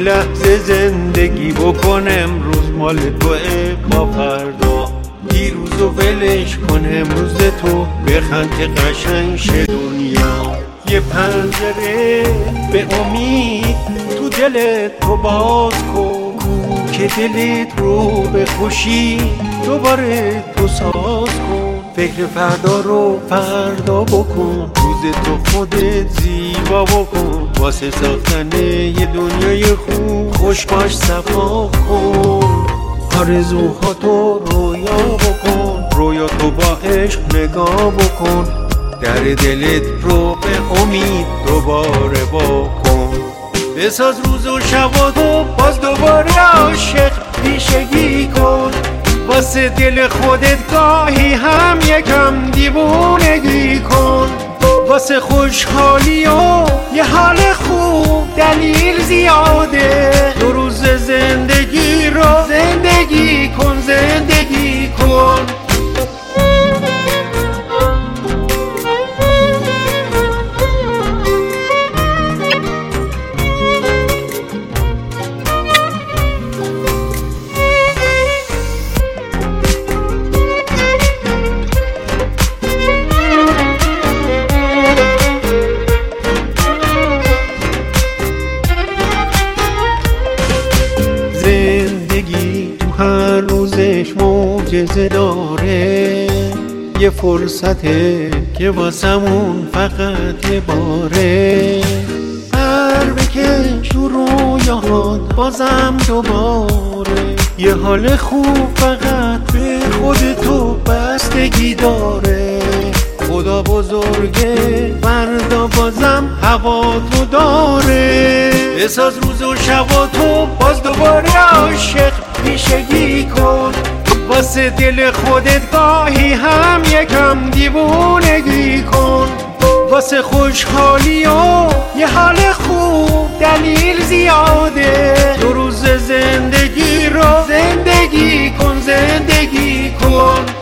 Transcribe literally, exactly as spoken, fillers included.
لحظه زندگی بکن، امروز مال توه با فردا. دیروزو ولش کن، امروز تو بخند که قشنگ شه دنیا. یه پنجره به امید تو دلت تو باز کن، که دلت رو به خوشی دوباره تو ساز کن. فکر فردا رو فردا بکن، روز تو خودت زیبا بکن. واسه ساختن یه دنیای خوب خوش باش صفا کن. آرزوهاتو رویا بکن، رویا تو با عشق نگاه بکن. در دلت رو به امید دوباره بکن. بساز روز و شباتو باز دوباره عاشق پیشگی کن. واسه دل خودت گاهی هم یکم دیوونگی کن. واسه خوشحالی و یه حال خوب دلیل زیاده. دو روز زندگی رو زندگی کن، زندگی کن. هر روزش معجزه داره، یه فرصته که واسمون فقط یه باره. هر بکش تو رویاهات بازم دوباره، یه حال خوب فقط به خودتو بستگی داره. خدا بزرگه فردا بازم هوا تو داره. بساز روز و شباتو باز دوباره عاشق پیشگی کن. واسه دل خودت گاهی هم یکم دیوونگی کن. واسه خوشحالی و یه حال خوب دلیل زیاده. دو روز زندگی رو زندگی کن، زندگی کن.